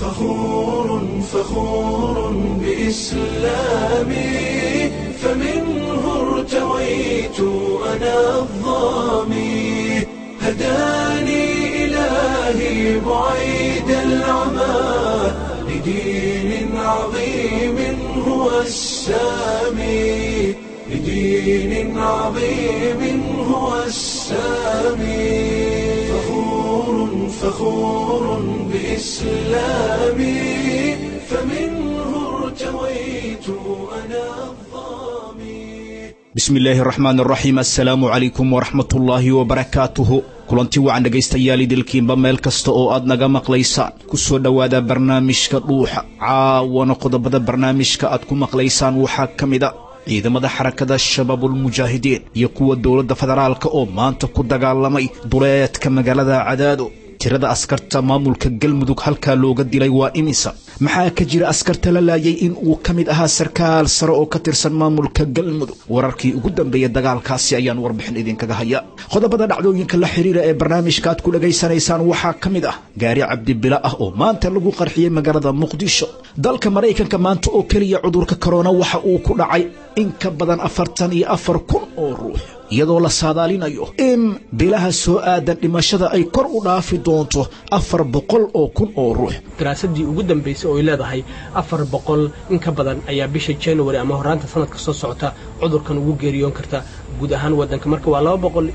فخور بإسلامي فمنه ارتويت أنا الظامي هداني إلهي بعيد العمى لدين عظيم هو السامي لدين عظيم هو السامي فخور بإسلامي فمنه ارتويت أنا الظامي بسم الله الرحمن الرحيم السلام عليكم ورحمة الله وبركاته kulanti wacan dhegaystayaal idilkiinba meel kasta oo aad naga maqlaysaan ku soo dhowaada barnaamijka dhuuxa caawana qodobada barnaamijka aad ku maqlaysaan waxaa ka mid a ciidamada xarakada shabaabul mujaahidiin iyo kuwa dowladda federaalka oo maanta ku dagaalamay duleedka magaalada Cadaado tirada askarta maamulka galmudug halka looga dilay waa imisa maxaa ka jira askarta la laayay in uu kamid ahaa sarkaal sare oo ka tirsan maamulka galmudug wararkii ugu dambeeyay dagaalkaasi ayaan warbixin idinkaga haya qodobada dhacdooyinka la xiriira ee barnaamijka aad ku dhageysanaysaan waxaa kamid ah gaari cabdibila ah oo maanta lagu qarxiyay magaalada muqdisho dalka Mareykanka maanta oo kaliya cudurka corona waxa uu ku dhacay in ka badan 44,000 oo ruux iyadoo la saadaalinayo in bilaha soo aadan dhimashada ay kor u dhaafi doonto 400,000 oo ruux daraasadii ugu dambeysay oo ay leedahay 400 in ka badan ayaa bisha January ama horaanta sanadka soo socota cudurkan ugu geeriyoon karta guud ahaan wadanka marka waa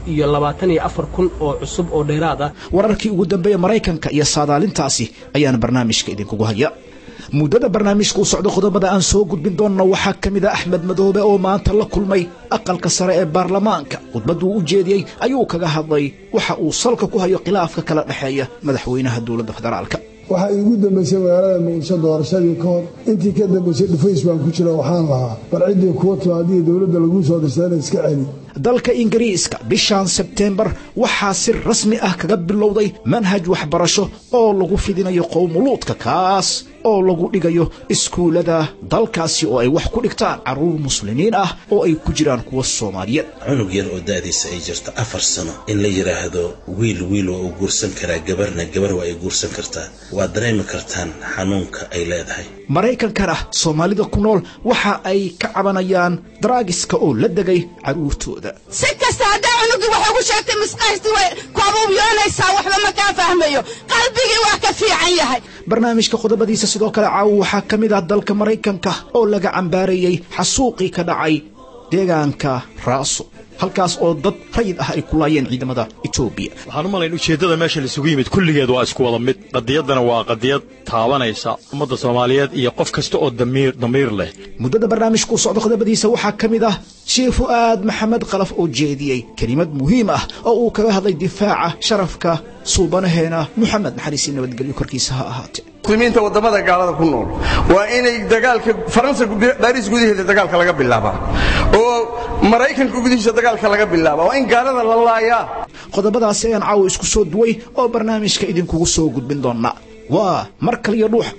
224,000 oo cusub oo dheeraad ah wararkii ugu dambeeyay Mareykanka iyo saadaalintaasi ayaan barnaamijka idinkugu haya muddada barnaamijku socdo qodobada aan soo gudbin doonno waxaa kamid ah Axmed Madoobe oo maanta la kulmay aqalka sare ee baarlamaanka khudbadu u jeediyay ayuu kaga hadlay waxa uu salka ku hayo khilaafka kala dhaxeeya madaxweynaha dowladda federaalka waxa ugu dambeysay magaalada Muqdisho doorashadii ka hor intii ka dambeysay dhufays baan ku jira waxaan lahaa barcidii kuwa timaadii dowladda lagu soo dirsaday iska celi dalka Ingiriiska bishan September waxaa si rasmi ah kaga bilowday manhaj waxbarasho oo lagu fidinayo qowmuluudka kaas oo lagu dhigayo iskuulada dalkaasi oo ay wax ku dhigtaan caruur muslimiin ah oo ay ku jiraan kuwa Soomaaliyeed cunug yar oo daadiisa ay jirto 4 sano in la yiraahdo wiil oo guursan kara gabar waa ay guursan kartaa waa dareemi kartaan xanuunka ay leedahay Mareykankana Soomaalida ku nool waxa ay ka cabanayaan draagiska oo la dagay caruurtooda si kasta hadaa cunugi waxa ugu sheegtay misqaashti way koob yoonaysaa waxba ma ka fahmayo qalbigii waa ka fiican yahay barnaamijka qodobadiisa sidoo kale caaw waxaa kamid ah dalka Mareykanka oo laga cambaarayay xasuuqii ka dhacay deegaanka Raaso halkaas oo dad rayid ah ay ku laayeen ciidamada Itoobiya waxaan u malayn ujeedada meesha la isugu yimid kulligeed waa isku wada mid qadiyadana waa qadiyad taabanaysa ummadda Soomaaliyeed iyo qof kasta oo damiir leh muddada barnaamijku socdo qodobadiisa waxaa kamid ah Sheekh Fuad Maxamed Qalaf oo jeediyay kelimad muhiim ah oo uu kaga hadlay difaaca sharafka suubanaheena Maxamed naxariis nabadgelyo korkiisa ha ahaatee muslimiinta wadamada gaalada ku nool waa inay dagaalka Faransa Paris gudaheeda dagaalka laga bilaabo oo Mareykanka gudihiisa dagaalka laga bilaabo waa in gaalada la laayaa qodobadaas ayaan caaw isku soo duway oo barnaamijka idinkugu soo gudbin doona waa mar kale iyo dhuux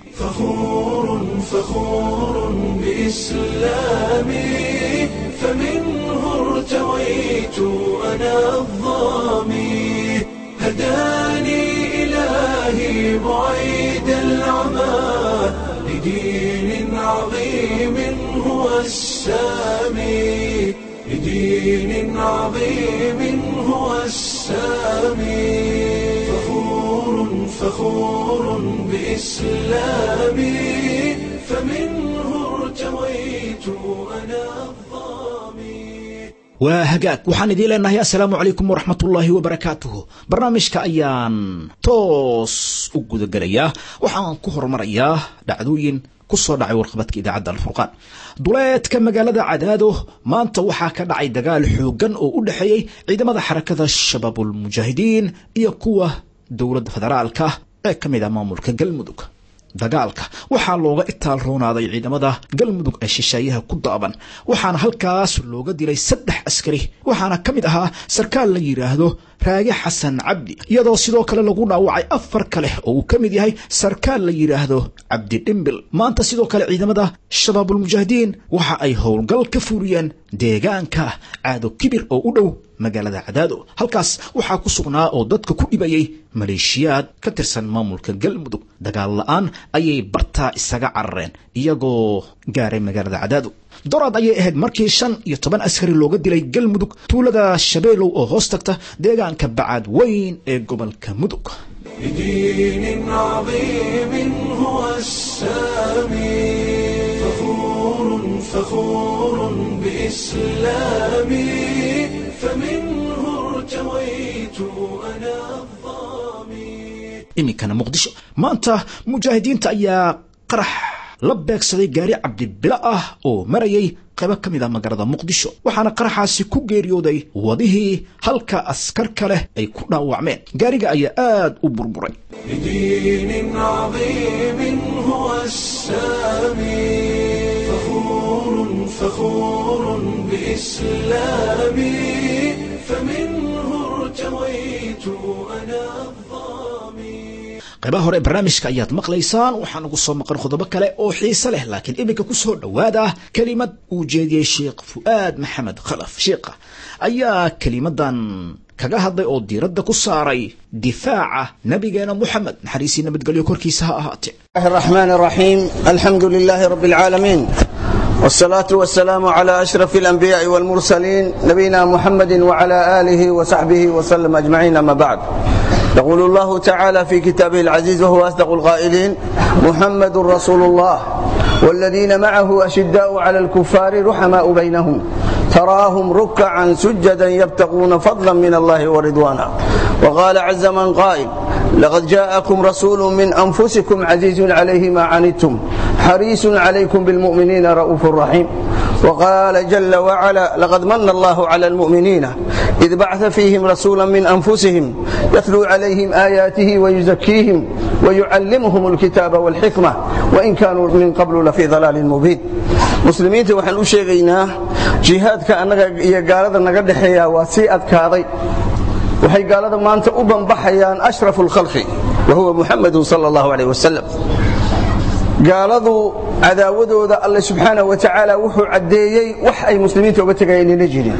فخور بإسلامي فمنه ارتويت أنا الظامي هداني إلهي بعيد العمى لدين عظيم هو السامي لدين عظيم هو السامي فخور بإسلامي فمنه ارتويت أنا الظامي وهجاك وحان دي لنا السلام عليكم ورحمة الله وبركاته برنامجك أيان توس أقود قرية وحان كهر مرية دعدوين kusoo dhacay warqabadka idaacada Al-Furqaan duleedka magaalada Cadaado maanta waxaa ka dhacay dagaal xoogan oo u dhaxeeyay ciidamada xarakada shabaabul mujaahidiin iyo kuwa dowladda federaalka ee kamid ah maamulka galmudug dagaalka waxaa looga itaal roonaaday ciidamada galmudug ee shisheeyaha ku daaban waxaana halkaas looga dilay 3 askari waxaana ka mid ahaa sarkaal la yidhaahdo raage xasan cabdi iyadoo sidoo kale lagu dhaawacay 4 kale oo uu ka mid yahay sarkaal la yidhaahdo cabdi dhimbil maanta sidoo kale ciidamada shabaabulmujaahidiin waxa ay howlgal ka fuuriyeen deegaanka caado kibir oo u dhow magaalada Cadaado halkaas waxaa ku sugnaa oo dadka ku dhibayay maleeshiyaad ka tirsan maamulka Galmudug dagaal la'aan ayay bartaa isaga carareen iyagoo gaaray magaalada Cadaado dorad ayay ahayd markii 15 askari looga dilay Galmudug tuulada Shabeelow oo hoos tagta deegaanka Bacaad weyn ee gobolka Mudug بدين عظيم هو السامي فخور بإسلامي فمنه ارتويت أنا الظامي iminkana muqdisho maanta mujaahidiinta ayaa qarax la beegsaday gaari cabdibila ah oo marayay qayb ka mid ah magaalada muqdisho waxaana qaraxaasi ku geeriyooday wadihii halka askar kale ay ku dhaawacmeen gaariga ayaa aad u burburay بدين عظيم هو السامي فخور بإسلامي فمنه ارتويت أنا الظامي qaybaha hore barnaamijka ayaad maqlaysaan waxaan ugu soo maqan qodobo kale oo xiiso leh laakiin iminka ku soo dhawaada kelimad uu jeediyay Sheekh Fuad Maxamed Khalaf sheekha ayaa kelimadan kaga hadlay oo diiradda ku saaray difaaca nabigeena Muhammad naxariisi nabadgelyo korkiisa ha ahaatee الرحمن الرحيم الحمد لله رب العالمين والصلاة والسلام على أشرف الأنبياء والمرسلين نبينا محمد وعلى آله وصحبه وسلم أجمعين أما بعد يقول الله تعالى في كتابه العزيز وهو أصدق القائلين محمد رسول الله والذين معه أشداء على الكفار رحماء بينهم تراهم ركعا سجدا يبتغون فضلا من الله ورضوانا وقال عز من قائل لقد جاءكم رسول من أنفسكم عزيز عليه ما عنتم حريص عليكم بالمؤمنين رؤوف رحيم وقال جل وعلا لقد من الله على المؤمنين إذ بعث فيهم رسولا من أنفسهم يتلو عليهم آياته ويزكيهم ويعلمهم الكتاب والحكمة وإن كانوا من قبل لفي ضلال مبين مسلمين وحن أشيغينا جهاد كأنك يقالد نقدحيا وسيئة كاضي وحي قالد ما أنت أبن بحيان أشرف الخلق وهو محمد صلى الله عليه وسلم قالوا عداودوا ذا الله سبحانه وتعالى وحو عديي وحي مسلمين توبتغيين نجرين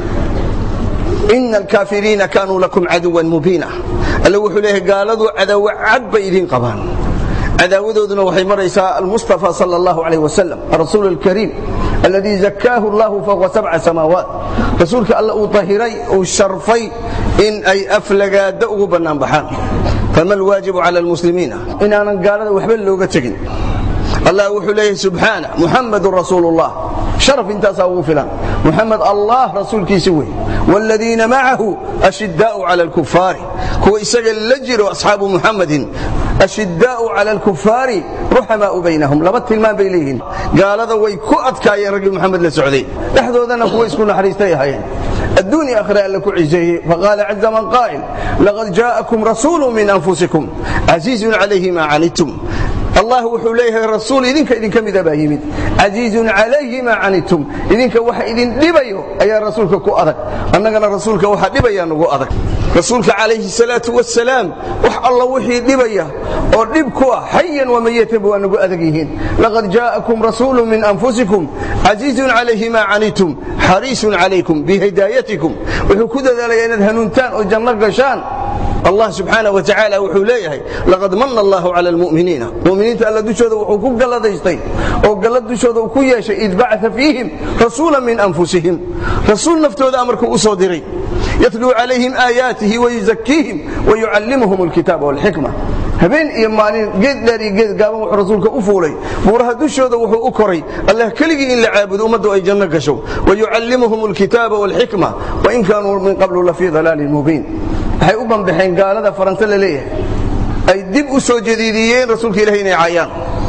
إن الكافرين كانوا لكم عدوا مبينا اللي وحو له قالوا عدو عد بيدين قبان عداودوا ذا وحي مريسا المصطفى صلى الله عليه وسلم الرسول الكريم الذي زكاه الله فوق 7 سماوات رسولك الله طهيري وشرفي إن أي أفلقا دأوا بنام بحان فما الواجب على المسلمين إن أنا قالوا وحبل لوغتكين الله وحليه سبحانه محمد رسول الله شرف انت سووا فلان محمد الله رسول كيسوي والذين معه أشداء على الكفار هو يسجل لجر أصحاب محمد أشداء على الكفار رحماء بينهم لبت الماء بيليهن قال هذا ويكؤت كاين رجل محمد للسعودي احذو ذنا كويس كنا حريستي هاين الدنيا أخرى لكم عزيه فقال عز من قائل لقد جاءكم رسول من أنفسكم عزيز عليه ما عنتم الله وحوليه الرسول إذنك مذبا يمد عزيز عليه ما عنتم إذنك وحا إذن لبيو أي رسولك كو أذك أنك رسولك وحا لبيا نقو أذك رسولك عليه الصلاة والسلام وح الله وحي لبيا وربكوا حيا وميتا بأنقو أذكيهين لقد جاءكم رسول من أنفسكم عزيز عليه ما عنتم حريص عليكم بهدايتكم وحكود ذلك ينذهنونتان وجنة قشان الله سبحانه وتعالى وحوليه لقد من الله على المؤمنين مؤمنين ألا دشوا وحكوك قال ديستين أو قال دشوا وكويا شيء إذ بعث فيهم رسولا من أنفسهم رسول نفتو ذا أمركم أصدري يتلو عليهم آياته ويزكيهم ويعلمهم الكتاب والحكمة هبين إيمانين قد لري قد قاموا رسولك أفولي بورها دشوا وحو أكري الله كلي إلا عابد أمدوا أي جنة قشوا ويعلمهم الكتاب والحكمة وإن كانوا من قبل لفي ضلال مبين waxay u banbaxeen gaalada Faransa la leeyahay ay dib u soo jadiidiyeen rasuulka Ilaahay inay caayaan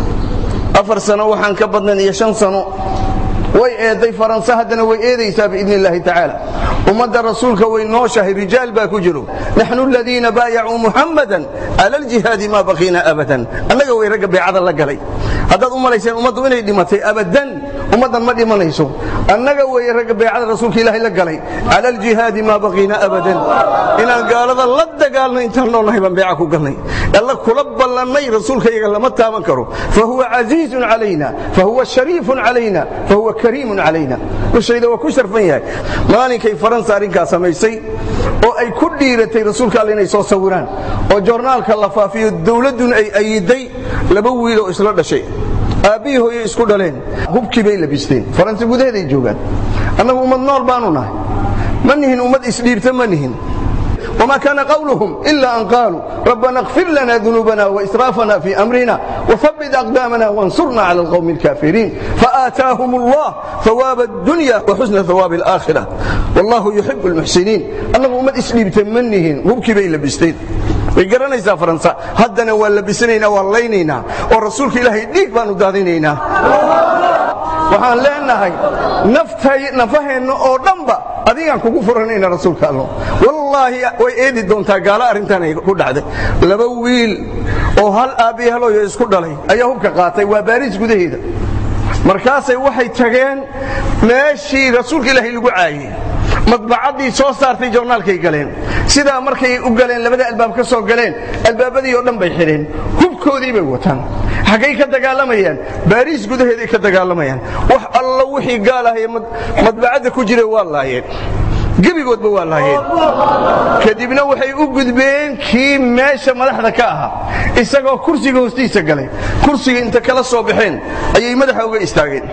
4 sano waxaan ka badnan iyo 5 sano way eeday Faransa hadana way eedaysaa biidni Ilaahi ta'ala umada rasuulka way nooshahay rijaal baa ku jiro nahnu alladheena baay'u muhammadan ala aljihad ma baqina abadan annaga way raga bay'ada la galay haddaad u malayseen ummaddu inay dhimatay abadan ummaddan ma dhimanayso annaga weeye ragga baycada rasuulka ilaahay la galay cala aljihaadi maa baqiina abadan inaan gaalada la dagaalno intaan noolnahay baan bayca ku galnay alla kula ballannay rasuulka iyaga lama taaban karo fahuwa casiizun calayna fahuwa shariifun calayna fahuwa kariimun calayna dushayda waa ku sharfan yahay maalinkay faransa arrinkaa samaysay oo ay ku dhiiratay rasuulka alle inay soo sawiraan oo joornaalka la faafiyo dawladduna ay ayiday laba wiil oo isla dhashay aabbihii hooyo isku dhaleen hubkii bay labisteen faransa gudaheeday joogaan annagu ummad nool baanu nahay ma nihin ummad isdhiibta ma nihin وما كان قولهم إلا أن قالوا ربنا اغفر لنا ذنوبنا وإسرافنا في أمرنا وثبت أقدامنا وانصرنا على القوم الكافرين فآتاهم الله ثواب الدنيا وحسن ثواب الآخرة والله يحب المحسنين أنه أمد إسليب تمنيهن مبكي بي لبستين ويقرنيسا فرنسا هدنا ولبسنينا واللينينا والرسول إلهي ديك بانو دادينينا waxaan leenahay nafaheenna oo dhanba adigaan kugu furanayna rasuulka allah wallaahi way eedi doontaa gaala arrintan ay ku dhacday laba wiil oo hal aabi haloyo isku dhalay ayaa hubka qaatay waa Baaris gudaheeda markaasay waxay tageen meeshii rasuulka ilaahay lagu caayay madbacadii soo saartay joornaalkay galeen sida markay u galeen labada albaab ka soo galeen albaabadii oo dhan bay xireen hubkoodii bay wataan xagay ka dagaalamayaan Baaris gudaheeda ka dagaalamayaan wax alla wixii gaalahay madbacada ku jiray waa laayeen gebigoodba waa laayeen kadibna waxay u gudbeen kii meesha madaxda ka ahaa isagoo kursiga hoostiisa galay kursiga inta kala soo baxeen ayay madaxa uga istaageen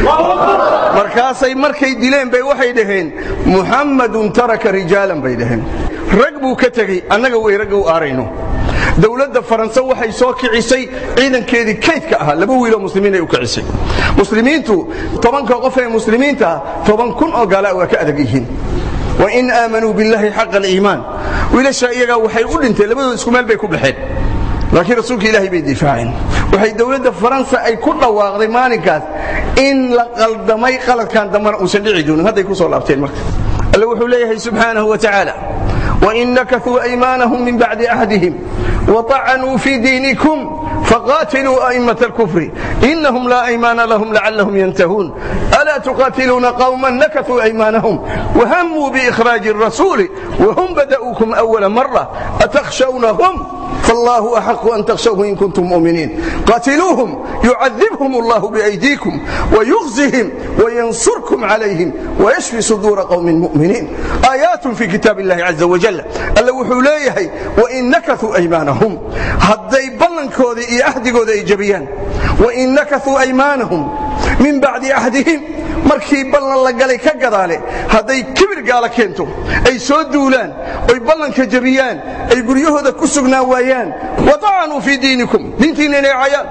markaasay markay dileen bay waxay dhaheen muhammadun taraka rijaalan bay dhaheen rag buu ka tagay annaga way rag u aarayno dawladda faransa waxay soo kicisay ciidankeedii kaydka ahaa laba wiil oo muslimiin ay u kicisay muslimiintu 10 qof ee muslimiinta 10,000 oo gaala waa ka adag yihiin وإن آمنوا بالله حق الإيمان وإلى شيء وحي أولنت لبدو اسكمال بيكو بحيد لكن رسولك إلهي بيدفاعين وحي دولة فرنسا أي كل واغضي مانكاس إن لقلدمي قلد كان دمر أسلعي دون هذا يكون صلى الله اللي وحو ليه سبحانه وتعالى وإن نكثوا أيمانهم من بعد أحدهم وطعنوا في دينكم فقاتلوا أئمة الكفر إنهم لا أيمان لهم لعلهم ينتهون ألا تقاتلون قوما نكثوا أيمانهم وهموا بإخراج الرسول وهم بدأوكم أول مرة أتخشونهم فالله أحق أن تخشوه إن كنتم مؤمنين قاتلوهم يعذبهم الله بأيديكم ويغزهم وينصركم عليهم ويشفي صدور قوم مؤمنين آيات في كتاب الله عز وجل ألا وحوليه وإن نكثوا أيمانهم هدي بلنكوذي أهدقوذي إيجابيان وإن نكثوا أيمانهم من بعد أحدهم markii ballan la galay ka gadaale haday kibir gaala keento ay soo duulaan ay ballanka jabiyaan ay guryahooda ku sugnaa waayaan wadaanu fi diinikum dintiina inay ayaan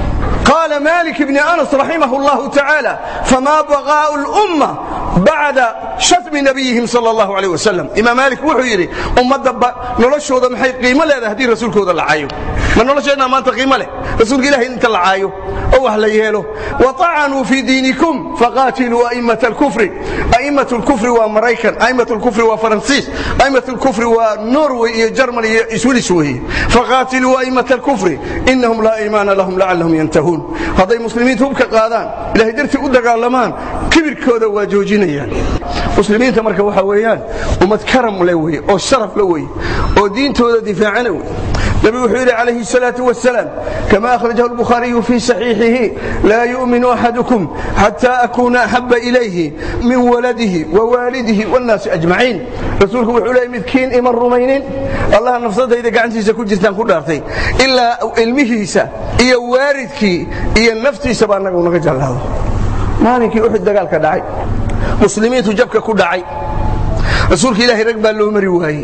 قال مالك بن أنس رحمه الله تعالى فما بغاء الأمة بعد شتم نبيهم صلى الله عليه وسلم إمام مالك وحيري أمة نلشوا ذا محي قيمة له هدي رسولك ذا العايو من نلشنا ما أنت قيمة له رسولك إله أنت العايو أو أهل يهله وطعنوا في دينكم فقاتلوا أئمة الكفر أئمة الكفر وأمريكان أئمة الكفر وفرنسيس أئمة الكفر ونوروي جرماني سويسوي فقاتلوا أئمة الكفر إنهم لا إيمان لهم لعلهم ينتهون هذا المسلمين هم كقادان إلى هدرتي أدقالمان كبير كودا وجوجينيان مسلمين تمرك وحويان ومتكرم لوي أو شرف لوي أو دين تودا دفاعنا نبي وحيد عليه الصلاة والسلام كما أخرجه البخاري في صحيحه لا يؤمن أحدكم حتى أكون أحب إليه من ولده ووالده والناس أجمعين رسولك وحولي مذكين إما الرومينين الله نفسده إذا قعنتي سكون جرتان كل أرتي إلا المهيسة إيا واردك إيا النفتي سبانك ونقجل الله مالك أحد دقال كدعي مسلمين تجبك كل دعي رسولك إلهي رقبا له مريوهي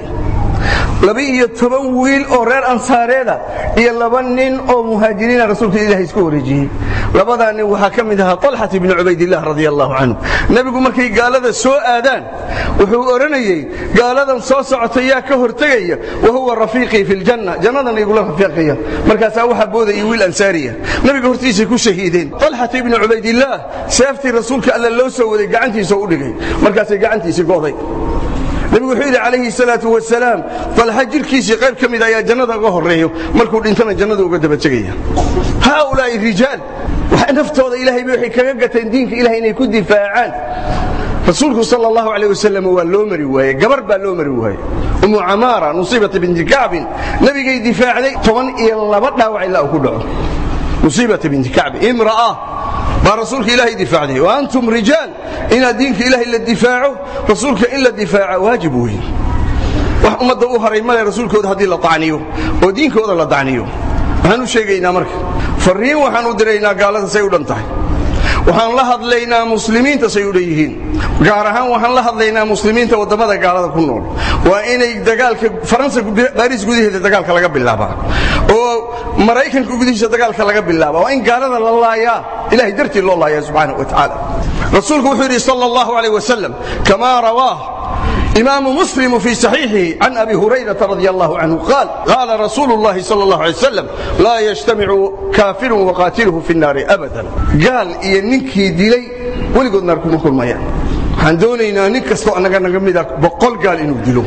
لبي يتبويل أو رير أنصاريدا إيا لبنين أو مهاجرين رسولك إلهي اسكو رجيه لبضاني وحكم لها طلحة بن عبيد الله رضي الله عنه نبي مركي قال هذا سوء آذان وهو أرني قال هذا صوص عطيا كهرتي وهو رفيقي في الجنة جنة يقول له رفيقي مركز أوحى بوذا يويل أنسارية نبي قهرتي سيكون شهيدين طلحة بن عبيد الله سيفتي رسولك ألا لو سوى قعنتي سوء مركز قعنتي سيقوضي نبي وحيد عليه الصلاة والسلام فالحجر كيسي غير كميدا يا جنة غهر ريو مالكو انتنا جنة وقد بتشغيه هؤلاء الرجال naftooda ilaahay bay waxay kaga gateen diinka ilaahay inay ku difaacaan rasuulku sallallahu alayhi wasallam waa loo mari waayay gabar baa loo mari waayay ummu amaara nusibat bint ka'b nabigay difaacday 12 dhaawac ilaa ku dhaco nusibat bint ka'b imra'a ba rasuulka ilaahay difaacday wa antum rijal ina diinka ilaahay la difaaco rasuulka in la difaaco waajib weey wax umada u haray ma rasuulkooda hadii la taaniyo oo diinkooda la taaniyo waxaan u sheegaynaa marka fariin waxaan u diraynaa gaalada say u dhantahay waxaan la hadlaynaa muslimiinta say u leeyihiin gaar ahaan waxaan la hadlaynaa muslimiinta wadamada gaalada ku nool waa inay dagaalka Faransa Paris gudaheeda dagaalka laga bilaabaa oo Mareykanka gudihiisa dagaalka laga bilaabaa waa in gaalada la laayaa ilaahay dartii loo laayaa subhanahu wa ta'ala rasuulku wuxuu yiri sallallahu alayhi wasallam kama rawaa إمام مسلم في صحيحه عن أبي هريرة رضي الله عنه قال رسول الله صلى الله عليه وسلم لا يجتمع كافر وقاتله في النار أبدا قال إنكي ديلي ولقد ناركم كل ما يعني عندنا نكستو أنك نقمدك بقول قال إنه ديلو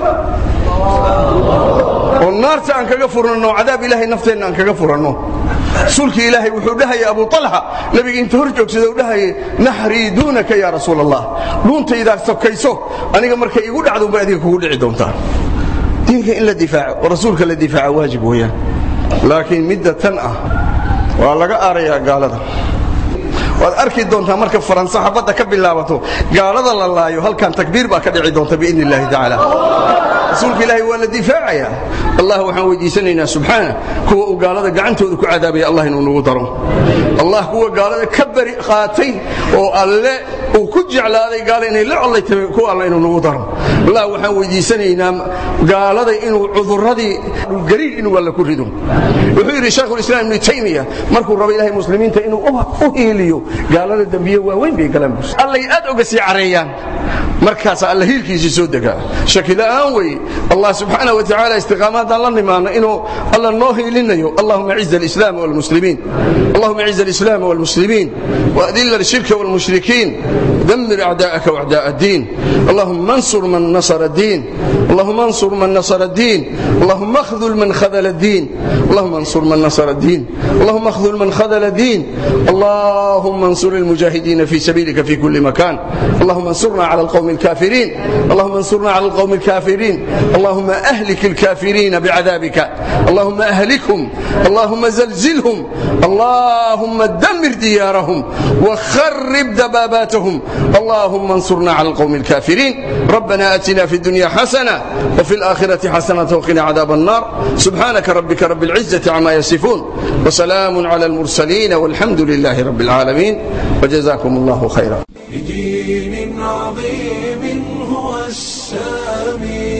والنار أنك غفرنا وعذاب إلهي نفتنا أنك غفرنا سلك إلهي وحودها يا أبو طلحة نبي انت هرجوك سيدودها نحري دونك يا رسول الله دونت إذا سكيسو أنا مركا يقول عدو بعدك يقول عدومتان دينك إلا الدفاع ورسولك الدفاع واجب وياه لكن مدة تنأى والله أريا قال هذا وأركي دونتها مركب فرنسا حبتها كبل لابطو قال هذا الله هل كان تكبير بقى كدعي دونتها بإذن الله تعالى رسولك الله هو الدفاع يا الله وحنا سنينا سبحانه هو قال هذا قعنته ذكو عذابي الله إنه نوضره الله هو قال هذا كبر قاتي والله وكج على هذا قال إنه لا الله هو الله إنه نوضره الله وحنا سنينا قال هذا إنه عذر هذه القليل إنه ولا كردهم وحير شيخ الإسلام ابن تيمية مركو رب الله المسلمين إنه أهيليو قال هذا الدنبيه وين بيكلام الله يأدعو قسي عريان مركز الله هيلكيسي سودك شكل أنوي الله سبحانه وتعالى استقامات الله نمانا إنه الله نوهي لنا اللهم اعز الإسلام والمسلمين اللهم اعز الإسلام والمسلمين وأذل الشرك والمشركين دمر أعداءك وأعداء الدين اللهم انصر من نصر الدين اللهم انصر من نصر الدين اللهم اخذل من خذل الدين اللهم انصر من نصر الدين اللهم اخذل من خذل الدين اللهم انصر المجاهدين في سبيلك في كل مكان اللهم انصرنا على القوم الكافرين اللهم انصرنا على القوم الكافرين اللهم أهلك الكافرين بعذابك اللهم أهلكهم اللهم زلزلهم اللهم دمر ديارهم وخرب دباباتهم اللهم انصرنا على القوم الكافرين ربنا آتنا في الدنيا حسنة وفي الآخرة حسنة وقنا عذاب النار سبحانك ربك رب العزة عما يصفون وسلام على المرسلين والحمد لله رب العالمين وجزاكم الله خيرا بدين عظيم هو السامي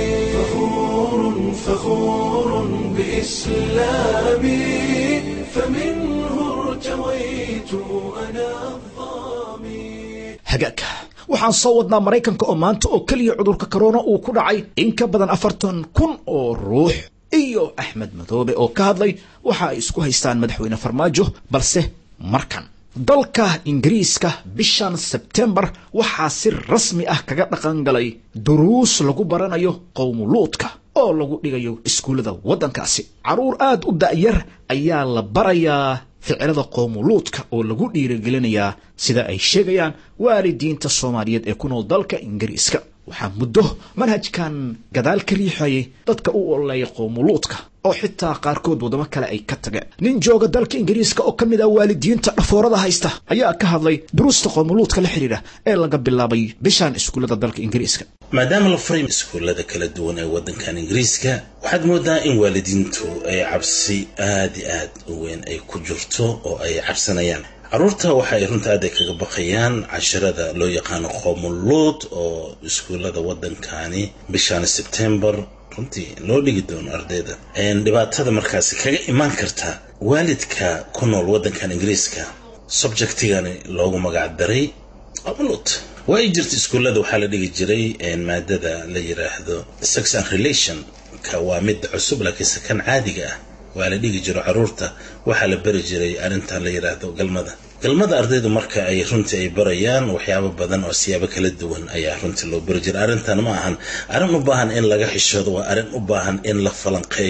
فخور بإسلامي فمنه ارتويت أنا الظامي hagaag waxaan soo wadnaa Mareykanka oo maanta oo kaliya cudurka corona uu ku dhacay in ka badan 40,000 oo ruux iyo Axmed Madoobe oo ka hadlay waxa ay isku haystaan madaxweyne Farmaajo balse markan dalka Ingiriiska bishan September waxaa si rasmi ah kaga dhaqan galay duruus lagu baranayo qowmuluudka oo lagu dhigayo iskuulada wadankaasi caruur aad u da'yar ayaa la barayaa ficilada qowmuluudka oo lagu dhiirigelinayaa sida ay sheegayaan waalidiinta Soomaaliyeed ee ku nool dalka Ingiriiska waxaa muddo manhajkan gadaal ka riixayay dadka u ololaya qowmuluudka oo xitaa qaarkood wadamo kale ay ka tageen nin jooga dalka Ingiriiska oo kamid ah waalidiinta dhafoorada haysta ayaa ka hadlay duruusta qowmuluudka la xiriira ee laga bilaabay bishan iskuulada dalka Ingiriiska maadaama la furay iskuulada kala duwan ee wadankan Ingiriiska waxaad moodaa in waalidiintu ay cabsi aad u weyn ay ku jirto oo ay cabsanayaan caruurta waxay runtii kaga baqayaan casharada loo yaqaan qowmuluud oo iskuulada wadankani bishan September runtii loo dhigi doono ardayda dhibaatada markaas kaga iman karta waalidka ku nool wadankan Ingiriiska subjectigani loogu magac daray qowmuluud way jirtay iskuulada waxa la dhigi jiray maadada la yiraahdo sex and relation ka waa mid cusub laakiin kan caadiga ah waa la dhigi jiray caruurta waxa la bari jiray arinta la yiraahdo galmada ardaydu marka ay runtii ay barayaan waxyaabo badan oo siyaabo kala duwan ayaa runtii loo bari jiray arintan ma ahan arin u baahan in laga xishoodo waa arin u baahan in la falanqeeyo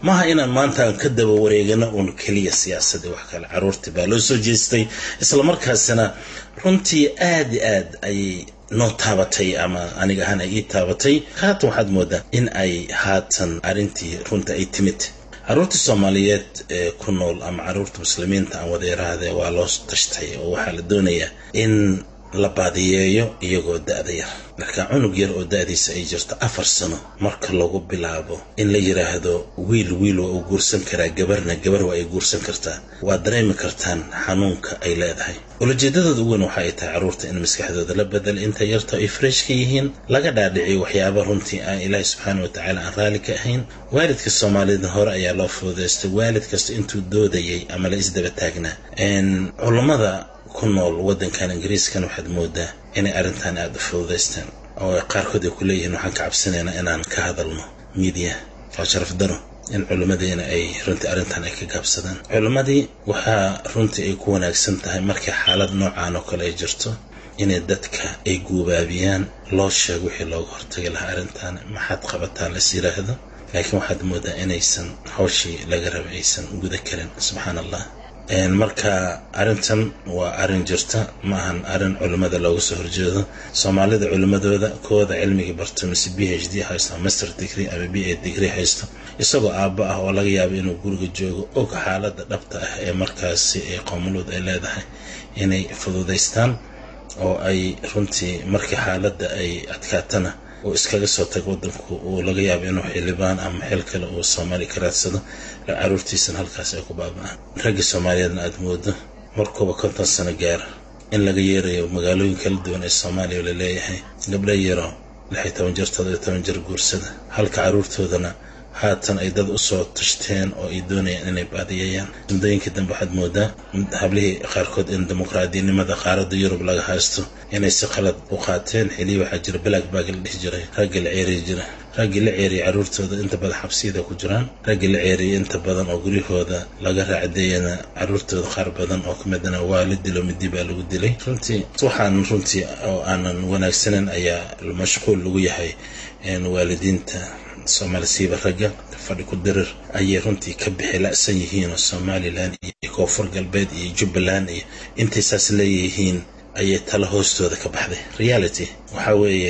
maaha inaan maanta aan ka daba wareegano uun keliya siyaasadii wax kale. caruurtii baa loo soo jeestay, isla markaasina runtii aad iyo aad ayay noo taabatay, ama aniga ahaan ay ii taabatay. haatan waxaad moodaa in ay haatan arrintii runta ay timid. caruurta Soomaaliyeed ee ku nool ama caruurta muslimiinta aan wada yaraahday waa loo tashtay, oo waxaa la doonayaa in la baadiyeeyo iyagoo da'da yar. marka cunug yar oo da'diisa ay jirto 4 sano marka lagu bilaabo in la yiraahdo wiil waa uu guursan karaa, gabar waa ay guursan kartaa, waa dareemi kartaan xanuunka ay leedahay. ujeedadooda ugu weyn waxa ay tahay caruurta in maskaxdooda la bedel inta yarta ay fresh ka yihiin, laga dhaadhiciyo waxyaabo runtii aan Ilaahay subxaanahu wa ta'ala aan raali ka ahayn. waalidka Soomaalida hore ayaa loo fududeystay, waalid kasta intuu doodayay ama la isdaba taagnaa. culimada ku nool wadankan Ingiriiskan waxaad moodaa inay arrintan aad u fududeystaan, oo qaarkood ay ku leeyihiin waxaan ka cabsanaynaa inaan ka hadalno media. waa sharaf daro in culimadeena ay runtii arrintan ay ka gaabsadaan. culimadii waxaa runtii ay ku wanaagsan tahay markii xaalad noocaan oo kale ay jirto inay dadka ay guubaabiyaan, loo sheego wixii looga hortagi lahaa arrintan, maxaad qabataan la yiraahdo. laakiin waxaad moodaa inaysan hawshii laga rabay aysan guda karin. subxaan allah. marka arrintan waa arrin jirta, maahan arrin culimada looga soo horjeedo. Soomaalida culimadooda kooda cilmiga barto mise PhD haysto, master degree ama BA degree haysto, isagoo aabba ah oo laga yaabo inuu guriga joogo, og xaaladda dhabta ah ee markaasi ay qowmuluud ay leedahay, inay fududeystaan oo ay runtii markii xaaladda ay adkaatana oo iskaga soo tag wadanku, oo laga yaabo inuu xildhibaan ama xil kale oo Soomaali ka raadsado, caruurtiisana halkaas ay ku baaba'aan. ragga Soomaaliyeedna aad moodo markuuba 50 sano gaar in laga yeerayo magaalooyin kala duwan ee Soomaaliya la leeyahay gabdho yaro 16 jir 17 jir guursada, halka caruurtoodana haatan ay dad u soo tashteen oo ay doonayaan inay baadiyayaan. mudooyinka dambe waxaad moodaa hablihii qaarkood in dimuqraadiyadnimada qaaradda Yurub laga haysto inay si qalad u qaateen. xilli waxaa jira black bag la dhihi jiray, ragga la ceeri jiray, ragga la ceeri caruurtooda inta badan xabsiyada ku jiraan, ragga la ceeri inta badan oo guryahooda laga raacdeeyana caruurtooda qaar badan oo kamidna waa la dilo, midi baa lagu dilay. runtii waxaan runtii oo aanan wanaagsanan ayaa mashquul lagu yahay waalidiinta Soomaaliyeed ragga fadhi ku dirir ayay runtii ka bixi la'san yihiin oo Somaliland iyo Koonfur Galbeed iyo Jubbaland iyo intay saas leeyihiin ayay tala hoostooda ka baxday. reality waxa weeye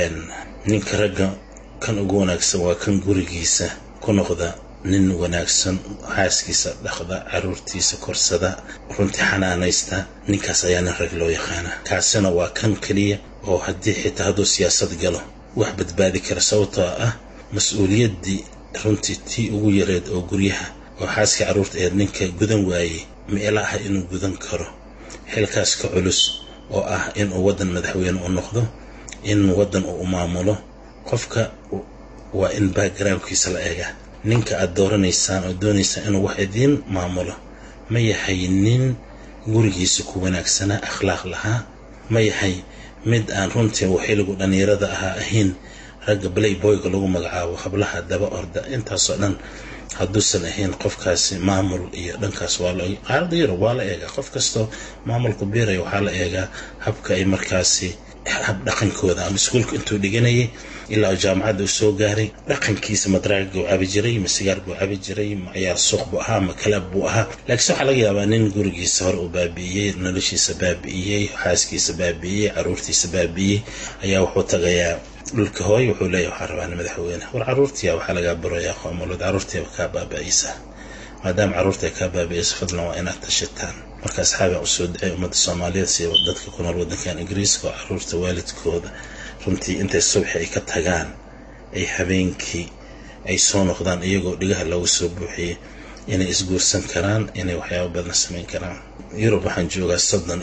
ninka ragga kan ugu wanaagsan waa kan gurigiisa ku noqda nin wanaagsan, xaaskiisa dhaqda, caruurtiisa korsada, runtii xanaanaysta. ninkaas ayaa nin rag loo yaqaana. kaasina waa kan kaliya oo haddii xitaa hadduu siyaasad galo wax badbaadi kara, sababtoo ah mas'uuliyadii runtii tii ugu yareed oo guryaha oo xaaska caruurta ee ninka gudan waayey meela ah inuu gudan karo xilkaas ka culus oo ah inuu wadan madaxweyne u noqdo, in wadan uu maamulo. qofka waa in backgroundkiisa la eega. ninka aad dooranaysaan oo doonaysaa inuu wax idin maamulo ma yahay nin gurigiisa ku wanaagsanaa, akhlaaq lahaa, ma yahay mid aan runtii xilligu dhalinyarada ahayn ragga playboyga lagu magacaabo, hablaha daba orda. intaasoo dhan hadduusan ahayn qofkaasi maamul iyo dhankaas waa la qaaradda Yurub waa la eega. qof kastoo maamulku biiraya waxaa la eegaa habka ay markaasi hab dhaqankooda ama iskuulka intuu dhiganayay ilaa jaamacadda uu soo gaaray, dhaqankiisa madraaga uu cabi jiray, masigaar buu cabi jiray, ciyaar suuq buu ahaa, makalaab buu ahaa. laakiin waxaa laga yaabaa nin gurigiisa hore uu baabi'iyey, noloshiisa baabi'iyey, xaaskiisa baabi'iyey, caruurtiisa baabi'iyey, ayaa wuxuu tagayaa dhulka hooy. wuxuu leeyahay waxaan rabaa madaxweyne. war caruurtiya waxaa laga barayaa qowmuluud, caruurtiya ka baabi'aysa. maadaama caruurta ka baabi'aysa fadlan waa inaad tashataan. marka asxaabi u soo dhacay ummadda Soomaaliyeed si dadka ku nool wadankan Ingiriiska oo caruurta waalidkooda runtii intay subax ay ka tagaan ay habeenkii ay soo noqdaan iyagoo dhigaha lagu soo buuxiyay inay isguursan karaan, inay waxyaabo badan sameyn karaan. Yurub waxaan joogaa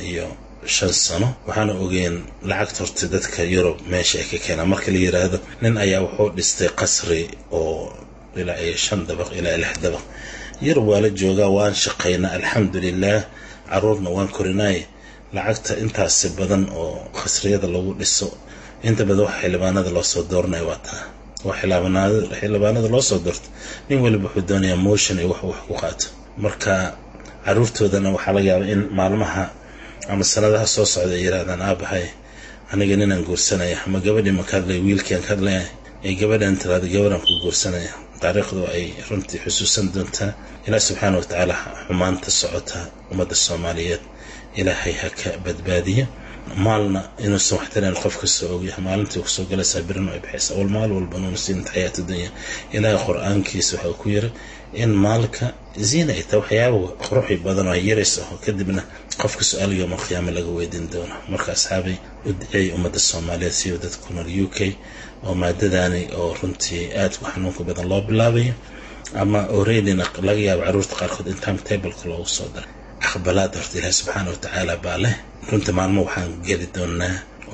35 sano, waxaan ogeyn lacagta horta dadka Yurub meesha ay ka keenaan. marka la yiraahdo nin ayaa wuxuu dhistay qasri oo ilaa 5 dabaq ilaa 6 dabaq. Yurub waa la joogaa, waan shaqaynaa alxamdulillah, caruurna waan korinay. lacagta intaas badan oo qasriyada lagu dhiso inta badan wax xildhibaanada loo soo doornay wataa. wax xildhibaanada loo soo doorto nin waliba wuxuu doonayaa motion iyo wax ku qaato. marka caruurtoodana waxaa laga yaabaa in maalmaha ama sanadaha soo socda ay yiraahdaan aabahay aniga ninaan guursanaya, ama gabadhii ma ka hadlay wiilkaan ka hadlay ee gabadhan tiraada gabadhan ku guursanaya. taariikhdu ay runtii xusuusan doontaa. ilaahay subxaanahu watacaala xumaanta socota ummadda soomaaliyeed ilaahay ha ka badbaadiyo. maalna inuusan wax tarin qof kastoo ogyahay maalintii kusoo galaysaa birino ay baxaysa wal maal walba nuusiinta xayaata dunya. ilaahay qur-aankiisa waxa ku yiri in maalka ziina ay tahay waxyaabo quruxi badan oo yaraysa oo kadibna qofka su'aal yawm qiyaama laga weydiin doono. marka asxaabay u duceey ummadda Soomaaliyeed si dadka ku nool UK oo maadadaani oo runtii aad u xanuunka badan loo bilaabay ama already laga yaabo caruurta qaarkood in timetable-ka loogu soo daray. aqbalaad horta ilaahay subxaanahu watacaala baa leh. runtii maalmo waxaan geli doonaa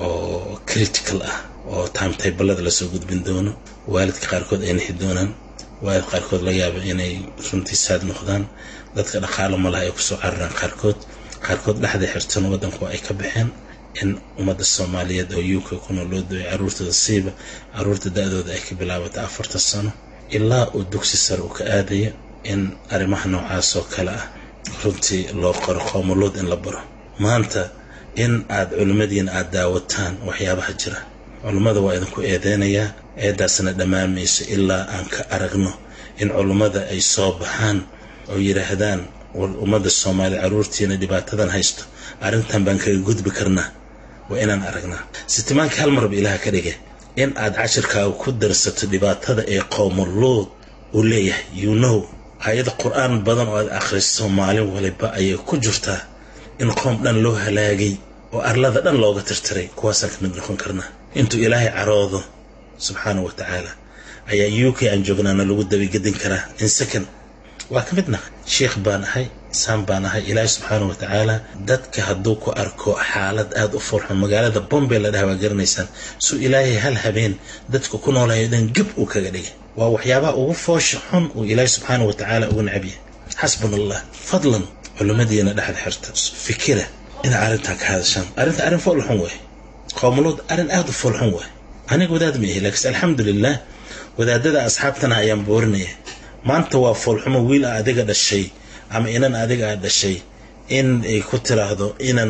oo critical ah oo timetable-da la soo gudbin doono. waalidka qaarkood ay nixi doonaan, waalid qaarkood laga yaabo inay runtii saad noqdaan, dadka dhaqaale ma laha ay kusoo cararaan qaarkood dhexda xirtan waddanku ay ka baxeen. in ummadda Soomaaliyeed oo UK ku nool loo dooyay caruurtooda siiba caruurta da'dooda ay ka bilaabato 4 sano ilaa uu dugsi sare u ka aadayo in arrimaha noocaas oo kale ah runtii loo qoro qowmuluud in la baro. maanta in aad culimadiina aad daawataan waxyaabaha jira, culimada waa idinku eedeynayaa, eedaasna dhamaamayso ilaa aan ka aragno in culimada ay soo baxaan oo yiraahdaan ummadda Soomaaliyeed caruurtiina dhibaatadan haysto arrintan baan kaga gudbi karnaa. waa inaan aragnaa sitimaanka hal marba ilaaha ka dhigay in aad cashirkaaga ku darsato dhibaatada ee qowmuluud uu leeyahay. ayada qur'aan badan oo aad akhriso maalin waliba ayay ku jirtaa in qoom dhan loo halaagay oo arlada dhan looga tirtiray. kuwaasaan ka mid noqon karnaa intuu ilaahay caroodo subxaanahu watacaala ayaa UK aan joognaana lagu dabagadin karaa in second. waa ka midna sheekh baan ahay, saan baan ahay. ilaahay subxaanahu watacaala dadka hadduu ku arko xaalad aad u furxan magaalada Bombay la dhahaa waa garanaysaan suu ilaahay hal habeen dadka ku noolaayeen dhan gab uu kaga dhigay. waa waxyaabaha ugu foosha xun uu ilaahay subxaanahu watacaala ugu nacab yahay. xasbunallah fadlan culimadiina dhexda xirta fikira in arrintaa ka hadashaan. arrin fool xun waay, qowmuluud arrin aad u fool xun waay. aniga wadaad ma ihi laakiin alxamdulillah wadaadada asxaabtana ayaan boorinaya. maanta waa foolxumo wiil adiga dhashay ama inan adiga dhashay in ay ku tiraahdo inan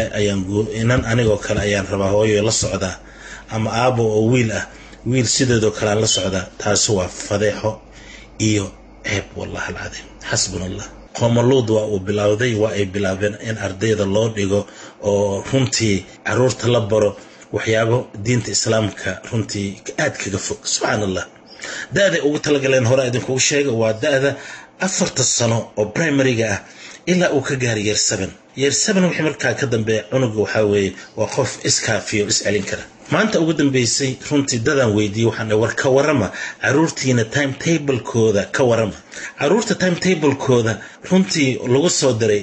anigoo kale ayaan rabaa hooyo la socdaa ama aabo oo wiil sideedoo kale aan la socdaa. taasi waa fadeexo iyo ceeb wallahi alcadiim. xasbunallah. qowmuluud waa uu bilowday, waa ay bilaabeen in ardayda loo dhigo oo runtii caruurta la baro waxyaabo diinta islaamka runtii aad kaga fog. subxaanallah. da'da ugu talagaleen hore idinkugu sheega waa da'da 4 sano oo primary-ga ah ilaa uu ka gaaro year 7 wixii markaa ka dambeeya cunuga waxaa weeye waa qof iskaafiyo iscelin kara. maanta ugu dambeysay runtii dadaan weydiiyey waxaan war ka warama caruurtiina timetable-kooda ka warama. caruurta timetable-kooda runtii lagu soo diray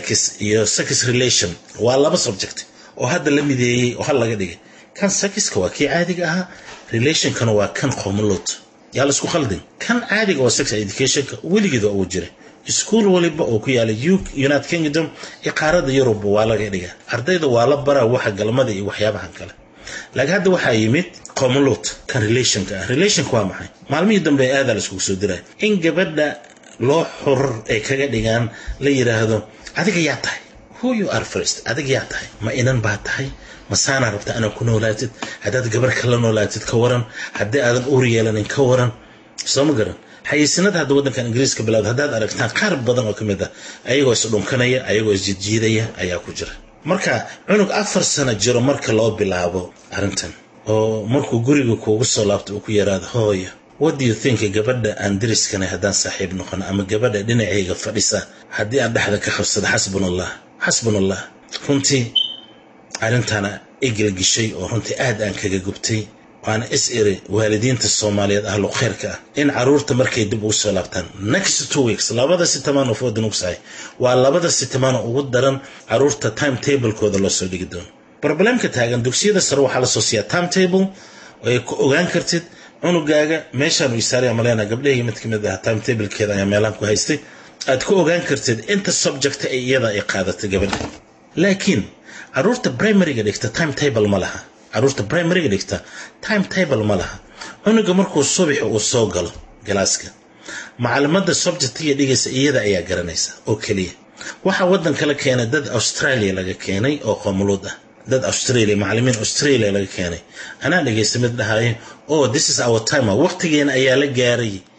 sex relation waa 2 subject oo hadda la mideeyey oo hal laga dhigay. kan sexiska waa kii caadiga ahaa, relationkana waa kan qowmuluud. yaa la isku khaldin. kan caadiga waa sex educationka weligeed uu jiray iskuul waliba oo ku yaala United Kingdom iqaarada Europe waa laga dhigaa. ardayda waa la baraa waxa galmada iyo waxyaabahan kale. laakiin hadda waxaa yimid qowmuluud kan relationka. relationka waa maxay? maalmihii dambe aad la isku soo diray in gabadha loo xur ay kaga dhigaan la yiraahdo adiga yaa tahay, who you are first. adiga yaa tahay, ma inan baa tahay, ma saana rabta ana ku noolaatid, haddaad gabar kala noolaatid ka waran, haddii aadan uur yeelanin ka waran. soo ma garan xayeysiinada hadda waddankan Ingiriiska bilowday haddaad aragtaan qaar badan oo ka mid ah ayagoo is dhunkanaya ayagoo is jiidjiidaya ayaa ku jira. marka cunug 4 sano jiro marka loo bilaabo arrintan oo markuu guriga kuugu soo laabto uu ku yiraahdo hooyo, what do you think gabadha aan diriskana haddaan saaxiib noqon ama gabadha dhinacayga fadhisa haddii aan dhexda ka qabsado? xasbunallah. runtii arrintana igil gishay oo runtii aad aan kaga gubtay. waana isiri waalidiinta Soomaaliyeed ahlu khayrka ah in caruurta markay dib ugu soo laabtaan next 2 weeks labada sitamaan oo foodin ugu saay waa labada sitamaan ugu daran caruurta timetable-kooda loo soo dhigi doono. problemka taagan dugsiyada sare waxaa la soo siiyaa timetable oo ay ku ogaan kartid cunugaaga meeshaan uu isaariya maleena gabdhaha mid kamid ah timetable-keeda ayaa meelaan ku haystay aad ku ogaan kartid inta subject ay iyada ay qaadatay gabadha. laakiin caruurta primary-ga dhigta timetable ma laha. caruurta primary-ga dhigta timetable ma laha. cunuga markuu subax uu soo galo galaaska macallimada subject-iga dhigaysa iyada ayaa garanaysa oo kaliya. waxa waddan kala keenay dad Australia laga keenay oo qowmuluud ah. dad Australia macallimiin Australia laga keenay. anaa dhageysta mid dhahayo this is our time. waqtigeena ayaa la gaaray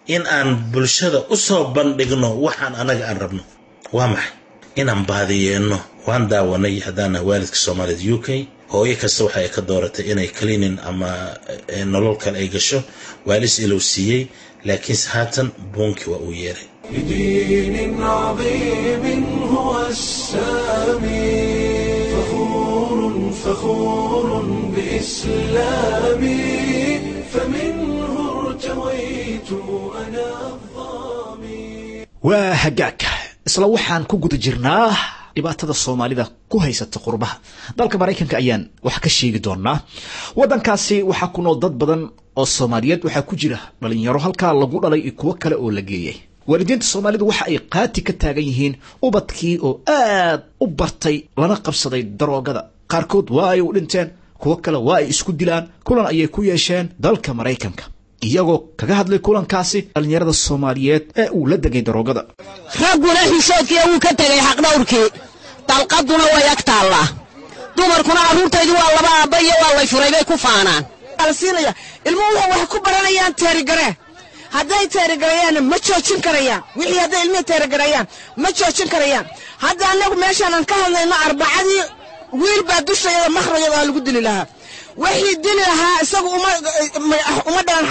in aan bulshada u soo bandhigno waxaan anaga aan rabno waa maxay inaan baadiyeenno waan daawanay haddana waalidka Soomaalida UK hooyo kasta waxa ay ka dooratay inay cleaning ama nolol kale ay gasho waalis iluu siiyey laakiin haatan boonki waa uu yeeray بدين عظيم هو السامي فخور بإسلامي فمنه ارتويت أنا الظامي وهجاك isla waxaan ku guda jirnaa dhibaatada Soomaalida ku haysata qurbaha dalka Mareykanka ayaan wax ka sheegi doonaa wadankaasi waxa ku nool dad badan oo Soomaaliyeed waxa ku jira dhalinyaro halka lagu dhalay kuwa kale oo la geeyay waalidiinta Soomaalidu waxa ay qaati ka taagan yihiin ubadkii oo aad u bartay lana qabsaday daroogada qaarkood waa ay u dhinteen kuwa kale waa ay isku dilaan kulan ayay ku yeesheen dalka Mareykanka iyagoo kaga hadlay kulankaasi dhalinyarada Soomaaliyeed ee uu la dagay daroogada raguna xishoodkii uu ka tagay xaq dhawrkii dalqaduna way agtaala dumarkuna aruurtaydu waa laba aabba iyo waa lay furay bay ku faanaan alsiinaya ilmuhu wax ku baranayaan taariikh hadday taariikh ma joojin karayaan wixii hadday ilmuhu taariikh ma joojin karayaan hadda anagu meeshaan ka hadlayno arbacadii wiil baa dushayada makhrajada lagu dili lahaa wixii dili lahaa isagu uma dhalan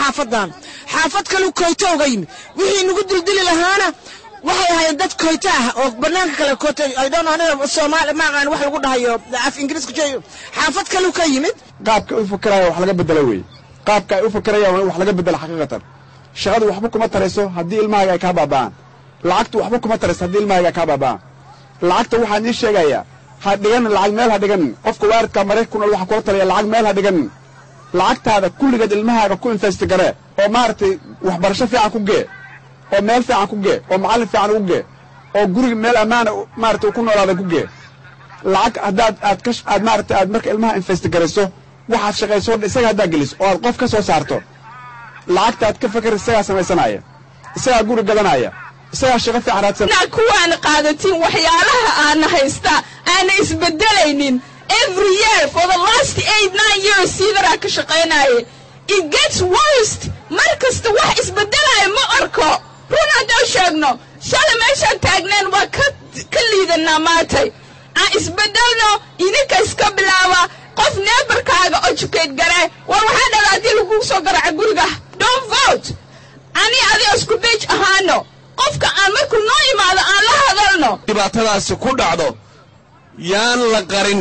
xaafad kale koyto uga yimid wixii nagu dili lahaana waxay ahaayeen dad koyto ah oo banaanka kale koyto ay doonaan Soomaali ma aqaan wax lagu dhahayo af Ingiriis ku jeeyo xaafad kale ka yimid qaabka uu fikirayo wax laga bedelo way qaabka uu fikirayo wax laga bedelo xaqiiqatan shaqadu waxba kuma tarayso hadii ilmahaaga ay ka baabaan lacagtu waxba kuma tarayso hadii ilmahaaga ka baabaan lacagta waxaan ii sheegayaa ha dhigan lacag meel ha dhigan qofka waaridka Mareykanka waxa ku talaya lacag meel ha dhigan lacagtaada kulligeed ilmahaaga ku invest garee oo maartay wax barasho fiican ku gee oo meel fiican ku gee oo macallin fiican u gee oo guriga meel amaan maartay ku noolaada ku gee lacag hadaad aad maartay aad marka ilmaha invest gareyso waxaad shaqayso isaga hadaa geliso oo aad qof ka soo saarto lacagtaad ka fakar isaga samaysanaya isaga guri gadanaya isaga shaqo fiican raadsan kuwaan qaadatin waxyaalaha aan haysta aan isbedelaynin every year for the last 8-9 years sidara ka shaqeynay it gets worse markasta wax isbedelay ma arko runada sheegno shalay meeshaan taagneen waa ka liidana maatay aan isbedelno idinka iska bilaaba qof neighborkaaga educate gare war waxa dhalaadii lagu soo garaac guriga don't vote ani adi isku beej ahaano qofka aan markuu noo imaado aan la hadalno dhibaatadaas ku dhacdo yaan la qarin